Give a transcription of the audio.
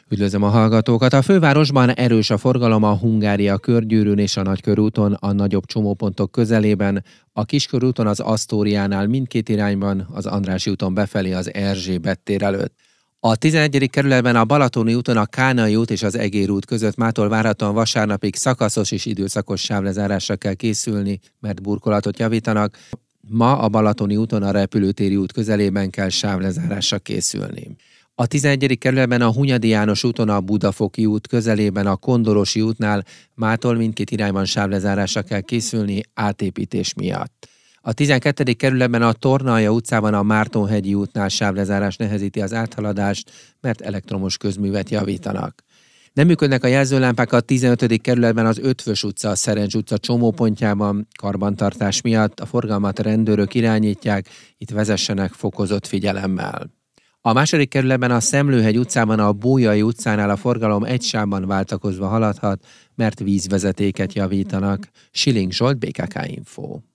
Üdvözlöm a hallgatókat! A fővárosban erős a forgalom a Hungária körgyűrűn és a Nagykörúton, a nagyobb csomópontok közelében, a Kiskörúton az Asztóriánál mindkét irányban, az Andrássy úton befelé az Erzsébet tér előtt. A 11. kerületben a Balatoni úton a Kánai út és az Egér út között mától várhatóan vasárnapig szakaszos és időszakos sávlezárásra kell készülni, mert burkolatot javítanak. Ma a Balatoni úton a Repülőtéri út közelében kell sávlezárásra készülni. A 11. kerületben a Hunyadi János úton a Budafoki út közelében a Kondorosi útnál mától mindkét irányban sávlezárásra kell készülni átépítés miatt. A 12. kerületben a Tornaalja utcában a Mártonhegyi útnál sávlezárás nehezíti az áthaladást, mert elektromos közművet javítanak. Nem működnek a jelzőlámpák a 15. kerületben az Ötvös utca, a Szerencs utca csomópontjában karbantartás miatt, a forgalmat rendőrök irányítják, itt vezessenek fokozott figyelemmel. A 2. kerületben a Szemlőhegy utcában a Bólyai utcánál a forgalom egy sávban váltakozva haladhat, mert vízvezetéket javítanak. Schilling Zsolt, BKK Info.